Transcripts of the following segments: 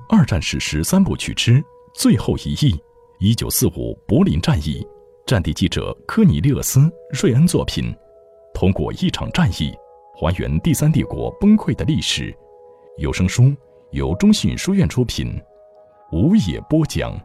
二战史实三部曲之最后一役，1945柏林战役，战地记者科尼利厄斯·瑞恩作品，通过一场战役还原第三帝国崩溃的历史。有声书由中信书院出品，吴野播讲。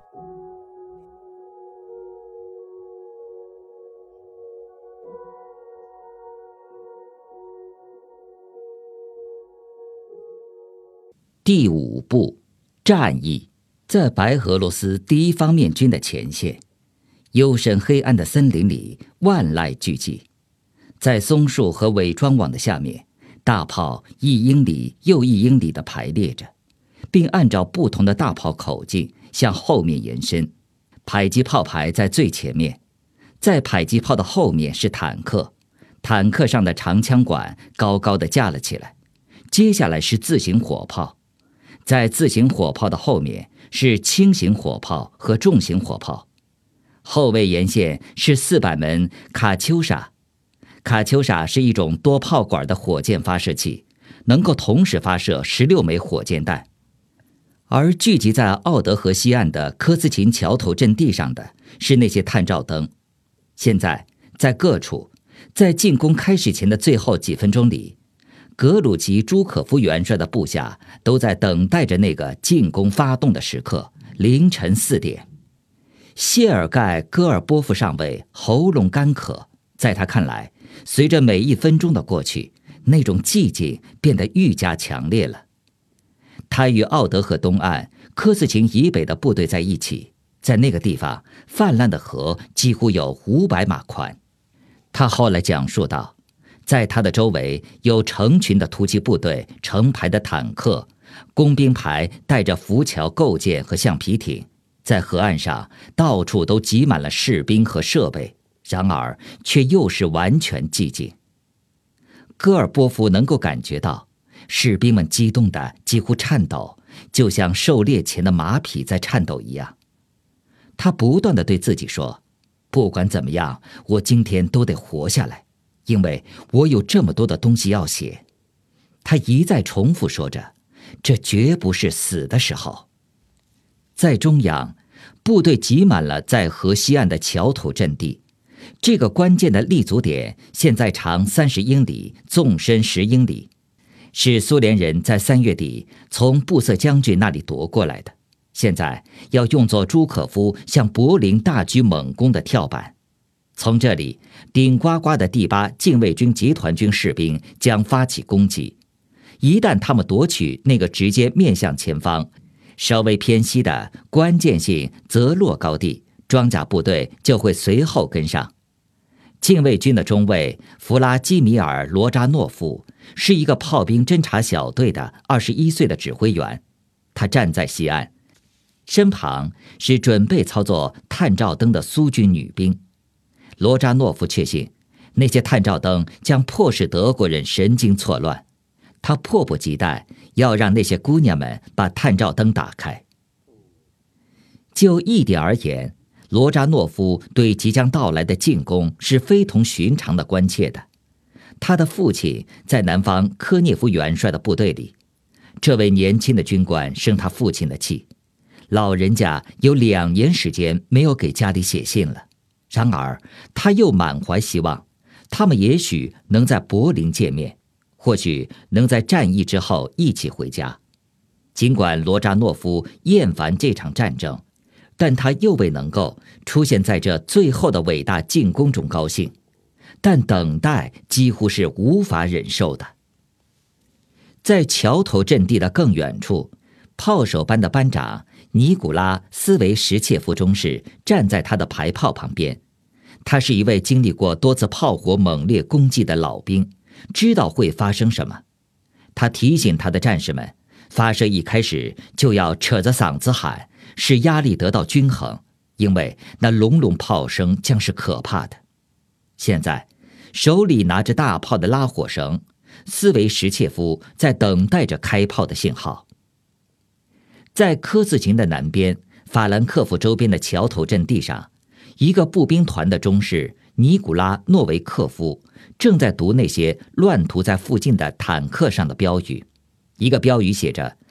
第5部战役，在白俄罗斯第一方面军的前线，幽深黑暗的森林里万籁俱寂，在松树和伪装网的下面，大炮1英里又1英里地排列着，并按照不同的大炮口径向后面延伸。迫击炮排在最前面，在迫击炮的后面是坦克，坦克上的长枪管高高地架了起来。接下来是自行火炮，在自行火炮的后面是轻型火炮和重型火炮。后卫沿线是400门卡秋莎。卡秋莎是一种多炮管的火箭发射器，能够同时发射16枚火箭弹。而聚集在奥德河西岸的科斯琴桥头阵地上的是那些探照灯。现在在各处，在进攻开始前的最后几分钟里，格鲁奇朱可夫元帅的部下都在等待着那个进攻发动的时刻，凌晨4点。谢尔盖·戈尔波夫上尉喉咙干渴，在他看来，随着每1分钟的过去，那种寂静变得愈加强烈了。他与奥德河东岸科斯琴以北的部队在一起，在那个地方，泛滥的河几乎有500码宽。他后来讲述道，在他的周围有成群的突击部队，成排的坦克，工兵排带着浮桥构件和橡皮艇，在河岸上到处都挤满了士兵和设备，然而却又是完全寂静。戈尔波夫能够感觉到士兵们激动得几乎颤抖，就像狩猎前的马匹在颤抖一样。他不断地对自己说，不管怎么样，我今天都得活下来，因为我有这么多的东西要写。他一再重复说着，这绝不是死的时候。在中央，部队挤满了在河西岸的桥头阵地。这个关键的立足点现在长30英里，纵深10英里，是苏联人在3月底从布瑟将军那里夺过来的，现在要用作朱可夫向柏林大举猛攻的跳板。从这里，顶呱呱的第8禁卫军集团军士兵将发起攻击。一旦他们夺取那个直接面向前方、稍微偏西的关键性泽洛高地，装甲部队就会随后跟上。禁卫军的中尉弗拉基米尔·罗扎诺夫是一个炮兵侦察小队的21岁的指挥员，他站在西岸，身旁是准备操作探照灯的苏军女兵。罗扎诺夫确信，那些探照灯将迫使德国人神经错乱。他迫不及待要让那些姑娘们把探照灯打开。就一点而言，罗扎诺夫对即将到来的进攻是非同寻常的关切的。他的父亲在南方科涅夫元帅的部队里，这位年轻的军官生他父亲的气，老人家有2年时间没有给家里写信了。然而他又满怀希望，他们也许能在柏林见面，或许能在战役之后一起回家。尽管罗扎诺夫厌烦这场战争，但他又未能够出现在这最后的伟大进攻中高兴，但等待几乎是无法忍受的。在桥头阵地的更远处，炮手班的班长尼古拉·斯维什切夫中士站在他的排炮旁边。他是一位经历过多次炮火猛烈攻击的老兵，知道会发生什么。他提醒他的战士们，发射一开始就要扯着嗓子喊，使压力得到均衡，因为那隆隆炮声将是可怕的。现在手里拿着大炮的拉火绳，斯维什切夫在等待着开炮的信号。在科斯琴的南边，法兰克福周边的桥头阵地上，一个步兵团的中士尼古拉·诺维克夫正在读那些乱涂在附近的坦克上的标语。一个标语写着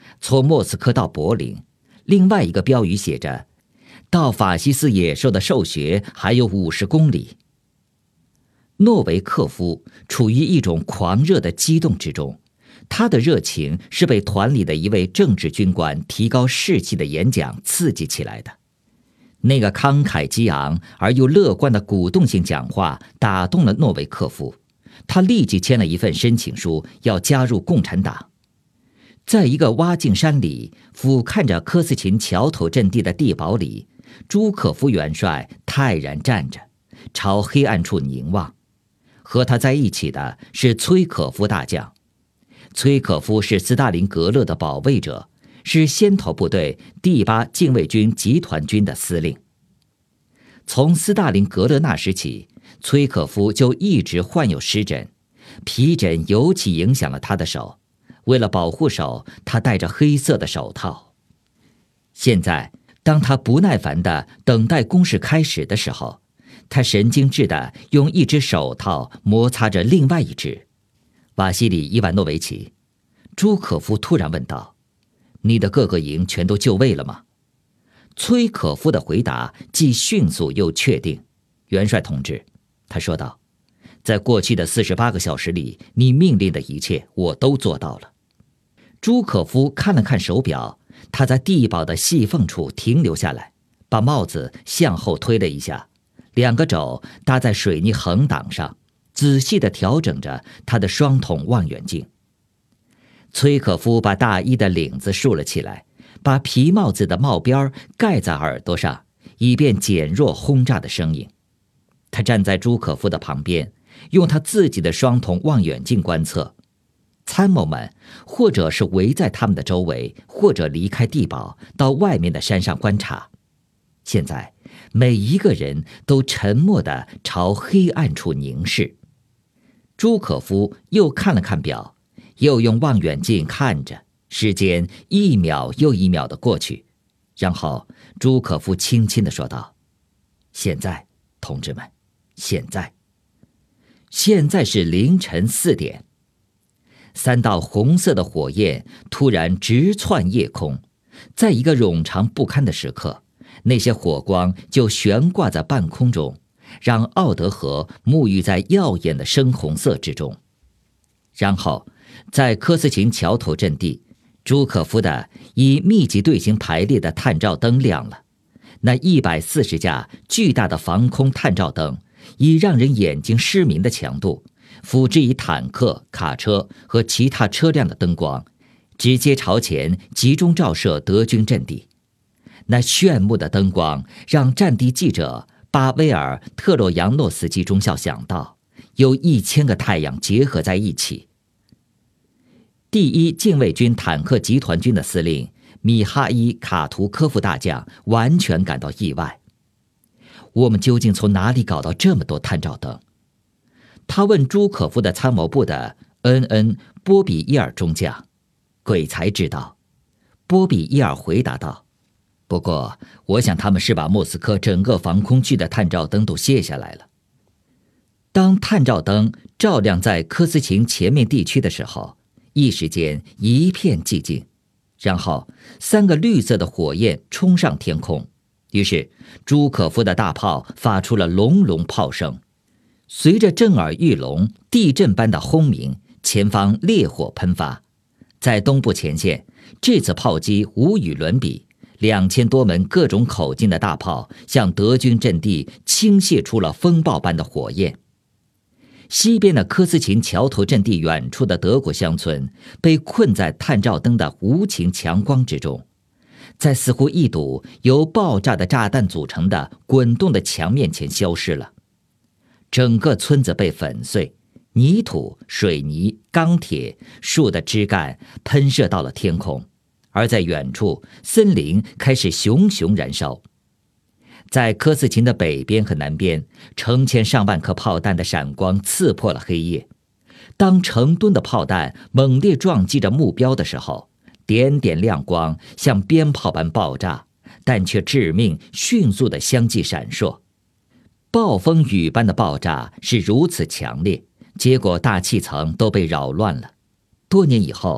从莫斯科到柏林，另外一个标语写着：到法西斯野兽的兽穴还有50公里。诺维克夫处于一种狂热的激动之中，他的热情是被团里的一位政治军官提高士气的演讲刺激起来的。那个慷慨激昂而又乐观的鼓动性讲话打动了诺维克夫，他立即签了一份申请书，要加入共产党。在一个挖境山里俯瞰着科斯琴桥头阵地的地堡里，朱可夫元帅泰然站着，朝黑暗处凝望。和他在一起的是崔可夫大将。崔可夫是斯大林格勒的保卫者，是先头部队第8禁卫军集团军的司令。从斯大林格勒那时起，崔可夫就一直患有湿疹，皮疹尤其影响了他的手。为了保护手，他戴着黑色的手套。现在，当他不耐烦地等待攻势开始的时候，他神经质地用一只手套摩擦着另外一只。瓦西里·伊万诺维奇，朱可夫突然问道：“你的各个营全都就位了吗？”崔可夫的回答既迅速又确定：“元帅同志，”他说道，“在过去的48个小时里，你命令的一切我都做到了。”朱可夫看了看手表，他在地堡的细缝处停留下来，把帽子向后推了一下，2个肘搭在水泥横挡上，仔细地调整着他的双筒望远镜。崔可夫把大衣的领子竖了起来，把皮帽子的帽边盖在耳朵上，以便减弱轰炸的声音。他站在朱可夫的旁边，用他自己的双筒望远镜观测。参谋们或者是围在他们的周围，或者离开地堡到外面的山上观察。现在每一个人都沉默地朝黑暗处凝视。朱可夫又看了看表，又用望远镜看着，时间1秒又1秒地过去。然后朱可夫轻轻地说道：“现在，同志们，现在是凌晨4点。”3道红色的火焰突然直窜夜空，在一个冗长不堪的时刻，那些火光就悬挂在半空中，让奥德河沐浴在耀眼的深红色之中。然后在科斯琴桥头阵地，朱可夫的以密集队形排列的探照灯亮了。那140架巨大的防空探照灯以让人眼睛失明的强度，辅之以坦克、卡车和其他车辆的灯光，直接朝前集中照射德军阵地。那炫目的灯光让战地记者巴威尔·特洛扬诺斯基中校想到，有1000个太阳结合在一起。第1禁卫军坦克集团军的司令米哈伊·卡图科夫大将完全感到意外。我们究竟从哪里搞到这么多探照灯？他问朱可夫的参谋部的N.N. 波比伊尔中将。鬼才知道，波比伊尔回答道。不过我想他们是把莫斯科整个防空区的探照灯都卸下来了。当探照灯照亮在科斯琴前面地区的时候，一时间一片寂静，然后3个绿色的火焰冲上天空，于是朱可夫的大炮发出了隆隆炮声。随着震耳欲聋、地震般的轰鸣，前方烈火喷发。在东部前线，这次炮击无与伦比，2000多门各种口径的大炮向德军阵地倾泻出了风暴般的火焰。西边的科斯琴桥头阵地远处的德国乡村被困在探照灯的无情强光之中，在似乎一堵由爆炸的炸弹组成的滚动的墙面前消失了。整个村子被粉碎，泥土、水泥、钢铁、树的枝干喷射到了天空，而在远处，森林开始熊熊燃烧。在科斯琴的北边和南边，成千上万颗炮弹的闪光刺破了黑夜。当成吨的炮弹猛烈撞击着目标的时候，点点亮光像鞭炮般爆炸，但却致命，迅速地相继闪烁。暴风雨般的爆炸是如此强烈，结果大气层都被扰乱了。多年以后，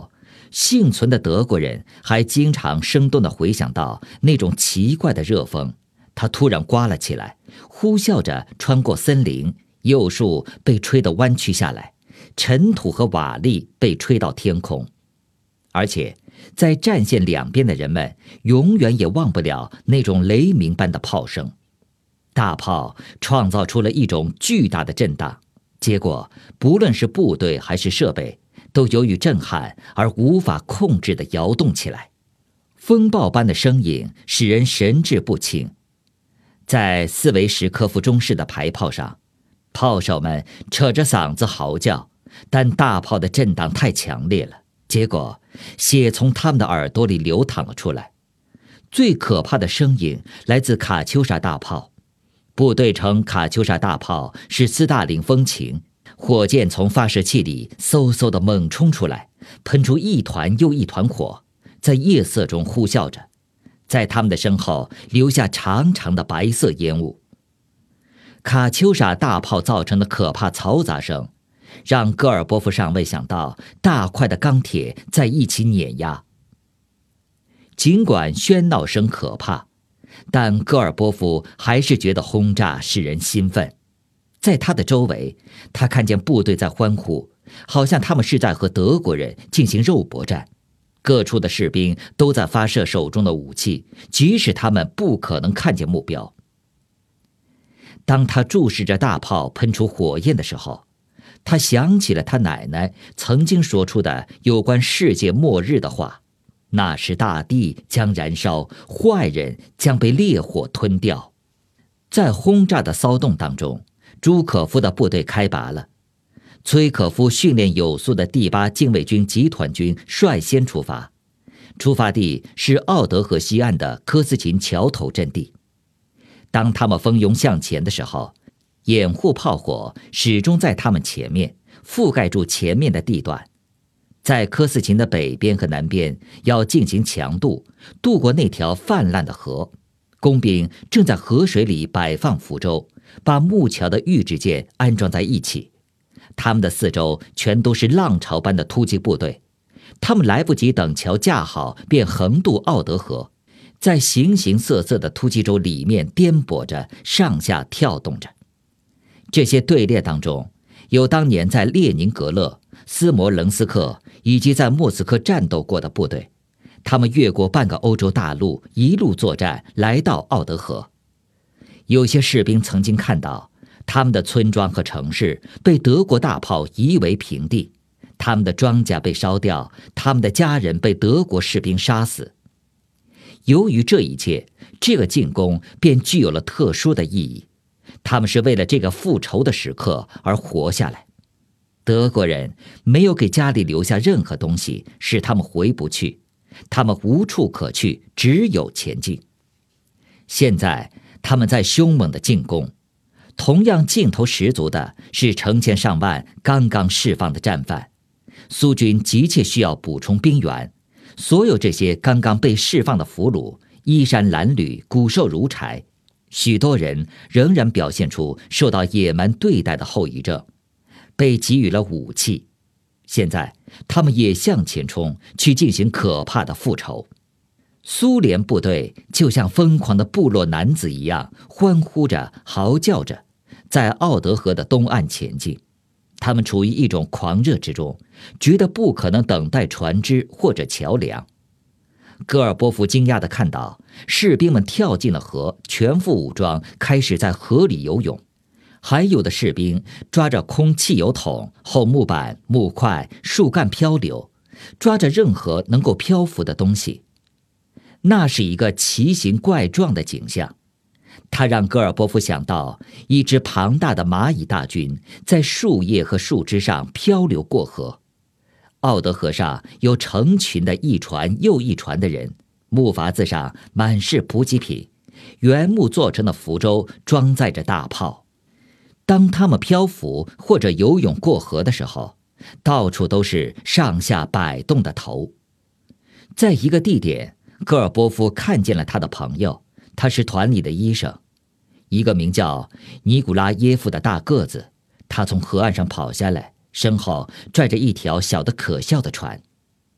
幸存的德国人还经常生动地回想到那种奇怪的热风，它突然刮了起来，呼啸着穿过森林，柚树被吹得弯曲下来，尘土和瓦砾被吹到天空。而且在战线两边的人们永远也忘不了那种雷鸣般的炮声。大炮创造出了一种巨大的震荡，结果不论是部队还是设备，都由于震撼而无法控制地摇动起来。风暴般的声音使人神志不清。在斯维什科夫中士的排炮上，炮手们扯着嗓子嚎叫，但大炮的震荡太强烈了，结果血从他们的耳朵里流淌了出来。最可怕的声音来自卡秋莎大炮。部队称卡秋莎大炮是斯大林风情，火箭从发射器里嗖嗖地猛冲出来，喷出一团又一团火，在夜色中呼啸着，在他们的身后留下长长的白色烟雾。卡秋莎大炮造成的可怕嘈杂声，让戈尔波夫上尉想到大块的钢铁在一起碾压。尽管喧闹声可怕，但戈尔波夫还是觉得轰炸使人兴奋。在他的周围，他看见部队在欢呼，好像他们是在和德国人进行肉搏战。各处的士兵都在发射手中的武器，即使他们不可能看见目标。当他注视着大炮喷出火焰的时候，他想起了他奶奶曾经说出的有关世界末日的话，那时大地将燃烧，坏人将被烈火吞掉。在轰炸的骚动当中，朱可夫的部队开拔了。崔可夫训练有素的第8禁卫军集团军率先出发，出发地是奥德河西岸的科斯琴桥头阵地。当他们蜂拥向前的时候，掩护炮火始终在他们前面，覆盖住前面的地段。在科斯琴的北边和南边要进行强渡过那条泛滥的河，工兵正在河水里摆放浮舟，把木桥的预制件安装在一起。他们的四周全都是浪潮般的突击部队，他们来不及等桥架好，便横渡奥德河，在形形色色的突击舟里面颠簸着，上下跳动着。这些队列当中，有当年在列宁格勒、斯摩棱斯克以及在莫斯科战斗过的部队，他们越过半个欧洲大陆，一路作战，来到奥德河。有些士兵曾经看到他们的村庄和城市被德国大炮夷为平地，他们的庄稼被烧掉，他们的家人被德国士兵杀死。由于这一切，这个进攻便具有了特殊的意义。他们是为了这个复仇的时刻而活下来。德国人没有给家里留下任何东西，使他们回不去，他们无处可去，只有前进。现在他们在凶猛的进攻，同样劲头十足的是成千上万刚刚释放的战犯。苏军急切需要补充兵员，所有这些刚刚被释放的俘虏衣衫褴褛，骨瘦如柴，许多人仍然表现出受到野蛮对待的后遗症，被给予了武器。现在他们也向前冲，去进行可怕的复仇。苏联部队就像疯狂的部落男子一样，欢呼着嚎叫着，在奥德河的东岸前进。他们处于一种狂热之中，觉得不可能等待船只或者桥梁。戈尔波夫惊讶地看到士兵们跳进了河，全副武装，开始在河里游泳。还有的士兵抓着空汽油桶、厚木板、木块、树干漂流，抓着任何能够漂浮的东西。那是一个奇形怪状的景象，它让戈尔波夫想到一支庞大的蚂蚁大军在树叶和树枝上漂流过河。奥德河上有成群的一船又一船的人，木筏子上满是补给品，原木做成的浮舟装载着大炮。当他们漂浮或者游泳过河的时候，到处都是上下摆动的头。在一个地点，戈尔波夫看见了他的朋友，他是团里的医生，一个名叫尼古拉耶夫的大个子。他从河岸上跑下来，身后拽着一条小的可笑的船。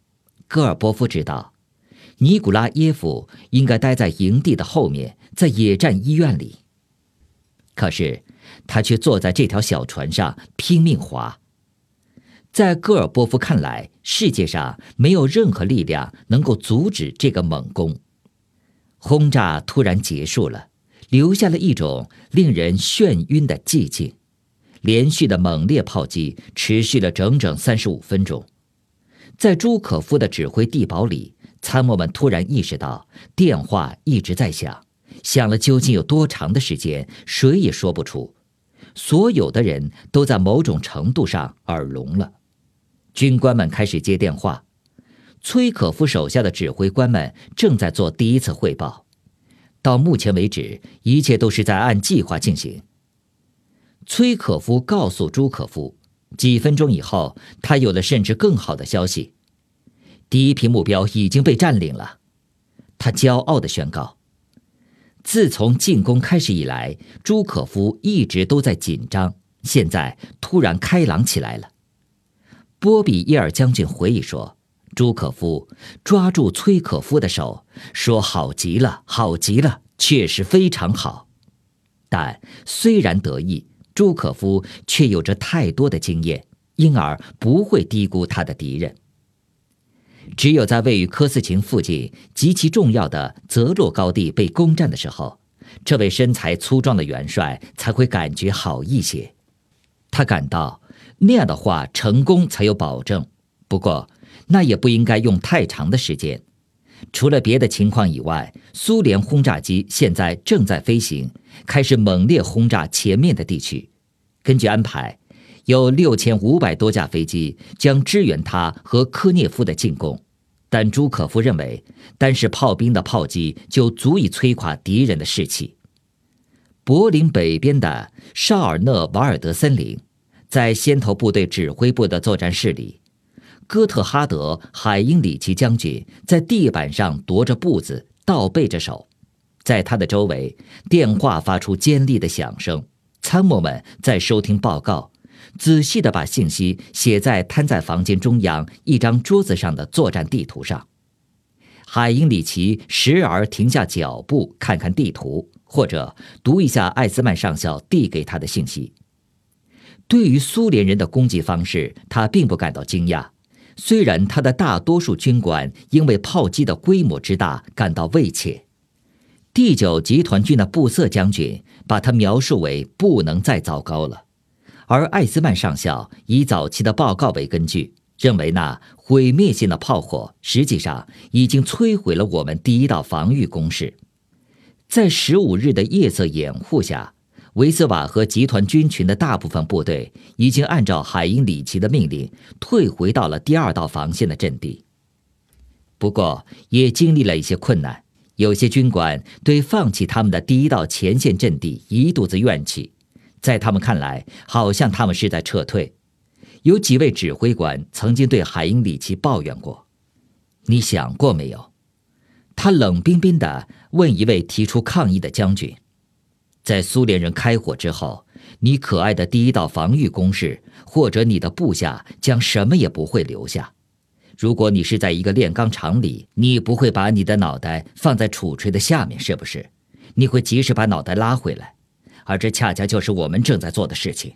戈尔波夫知道，尼古拉耶夫应该待在营地的后面，在野战医院里。可是他却坐在这条小船上拼命划。在戈尔波夫看来，世界上没有任何力量能够阻止这个猛攻。轰炸突然结束了，留下了一种令人眩晕的寂静。连续的猛烈炮击持续了整整35分钟。在朱可夫的指挥地堡里，参谋们突然意识到电话一直在响，响了究竟有多长的时间，谁也说不出。所有的人都在某种程度上耳聋了。军官们开始接电话，崔可夫手下的指挥官们正在做第一次汇报。到目前为止，一切都是在按计划进行。崔可夫告诉朱可夫，几分钟以后，他有了甚至更好的消息：第一批目标已经被占领了。他骄傲地宣告。自从进攻开始以来，朱可夫一直都在紧张，现在突然开朗起来了。波比耶尔将军回忆说，朱可夫抓住崔可夫的手，说：“好极了，好极了，确实非常好。”但虽然得意，朱可夫却有着太多的经验，因而不会低估他的敌人。只有在位于科斯琴附近极其重要的泽洛高地被攻占的时候，这位身材粗壮的元帅才会感觉好一些。他感到那样的话成功才有保证，不过那也不应该用太长的时间。除了别的情况以外，苏联轰炸机现在正在飞行，开始猛烈轰炸前面的地区。根据安排，有6500多架飞机将支援他和科涅夫的进攻，但朱可夫认为，单是炮兵的炮击就足以摧垮敌人的士气。柏林北边的绍尔讷瓦尔德森林，在先头部队指挥部的作战室里，哥特哈德·海因里奇将军在地板上踱着步子，倒背着手。在他的周围，电话发出尖利的响声，参谋们在收听报告，仔细地把信息写在摊在房间中央一张桌子上的作战地图上。海因里奇时而停下脚步看看地图，或者读一下艾斯曼上校递给他的信息。对于苏联人的攻击方式，他并不感到惊讶，虽然他的大多数军官因为炮击的规模之大感到畏怯。第9集团军的布瑟将军把他描述为不能再糟糕了，而艾斯曼上校以早期的报告为根据，认为那毁灭性的炮火实际上已经摧毁了我们第一道防御工事。在15日的夜色掩护下，维斯瓦河集团军群的大部分部队已经按照海因里奇的命令退回到了第2道防线的阵地。不过也经历了一些困难，有些军官对放弃他们的第1道前线阵地一肚子怨气，在他们看来，好像他们是在撤退。有几位指挥官曾经对海因里奇抱怨过：“你想过没有？”他冷冰冰地问一位提出抗议的将军：“在苏联人开火之后，你可爱的第1道防御工事，或者你的部下将什么也不会留下。如果你是在一个炼钢厂里，你不会把你的脑袋放在杵锤的下面，是不是？你会及时把脑袋拉回来，而这恰恰就是我们正在做的事情。”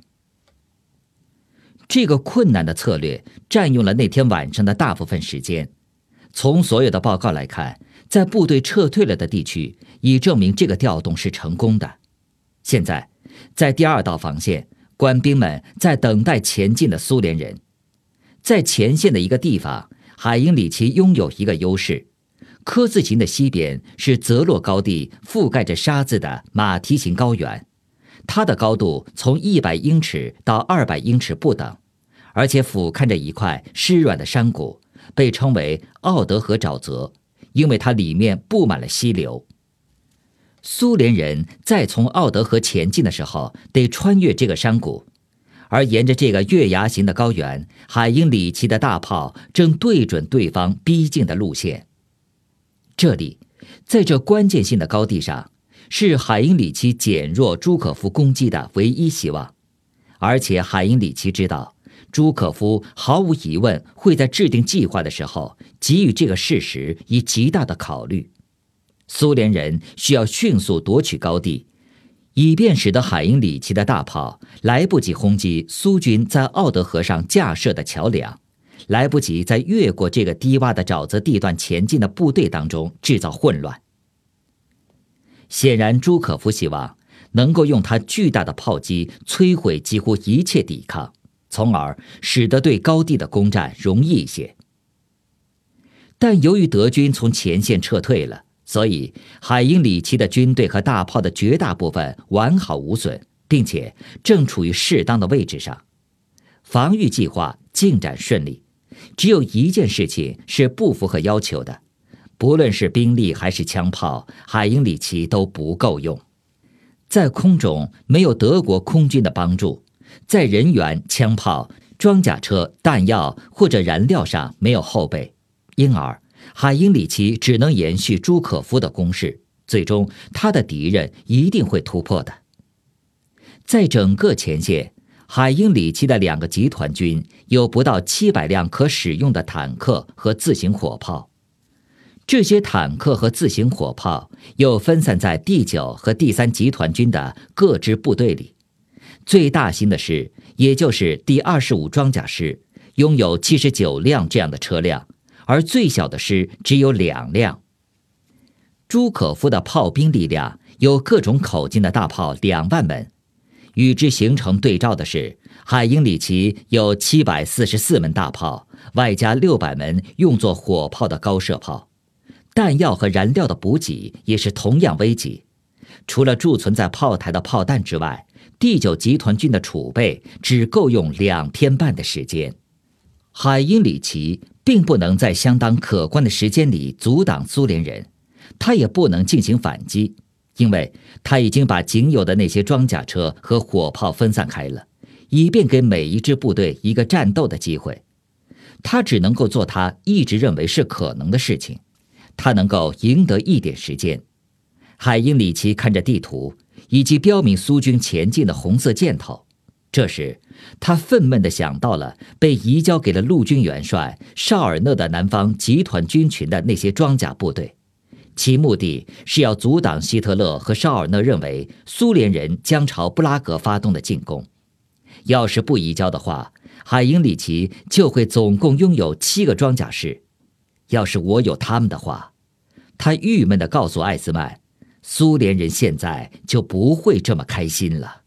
这个困难的策略占用了那天晚上的大部分时间。从所有的报告来看，在部队撤退了的地区已证明这个调动是成功的。现在，在第2道防线，官兵们在等待前进的苏联人。在前线的一个地方，海因里奇拥有一个优势。科斯琴的西边是泽洛高地覆盖着沙子的马蹄形高原，它的高度从100英尺到200英尺不等，而且俯瞰着一块湿软的山谷，被称为奥德河沼泽，因为它里面布满了溪流。苏联人在从奥德河前进的时候，得穿越这个山谷，而沿着这个月牙形的高原，海因里奇的大炮正对准对方逼近的路线。这里，在这关键性的高地上，是海因里奇减弱朱可夫攻击的唯一希望。而且海因里奇知道， 朱可夫毫无疑问会在制定计划的时候给予这个事实以极大的考虑。苏联人需要迅速夺取高地，以便使得海因里奇的大炮来不及轰击苏军在奥德河上架设的桥梁，来不及在越过这个低洼的沼泽地段前进的部队当中制造混乱。显然，朱可夫希望能够用他巨大的炮击摧毁几乎一切抵抗，从而使得对高地的攻占容易一些。但由于德军从前线撤退了，所以海因里奇的军队和大炮的绝大部分完好无损，并且正处于适当的位置上，防御计划进展顺利。只有一件事情是不符合要求的，不论是兵力还是枪炮，海因里奇都不够用。在空中没有德国空军的帮助，在人员、枪炮、装甲车、弹药或者燃料上没有后备，因而海因里奇只能延续朱可夫的攻势，最终他的敌人一定会突破的。在整个前线，海因里奇的2个集团军有不到700辆可使用的坦克和自行火炮。这些坦克和自行火炮又分散在第9和第3集团军的各支部队里。最大型的师，也就是第25装甲师，拥有79辆这样的车辆，而最小的师只有2辆。朱可夫的炮兵力量有各种口径的大炮2万门，与之形成对照的是，海因里奇有744门大炮，外加600门用作火炮的高射炮。弹药和燃料的补给也是同样危急。除了贮存在炮台的炮弹之外，第9集团军的储备只够用2天半的时间。海因里奇并不能在相当可观的时间里阻挡苏联人，他也不能进行反击，因为他已经把仅有的那些装甲车和火炮分散开了，以便给每一支部队一个战斗的机会。他只能够做他一直认为是可能的事情，他能够赢得一点时间。海因里奇看着地图以及标明苏军前进的红色箭头，这时他愤懑地想到了被移交给了陆军元帅绍尔讷的南方集团军群的那些装甲部队，其目的是要阻挡希特勒和绍尔讷认为苏联人将朝布拉格发动的进攻。要是不移交的话，海因里奇就会总共拥有7个装甲师。要是我有他们的话，他郁闷地告诉艾斯曼，苏联人现在就不会这么开心了。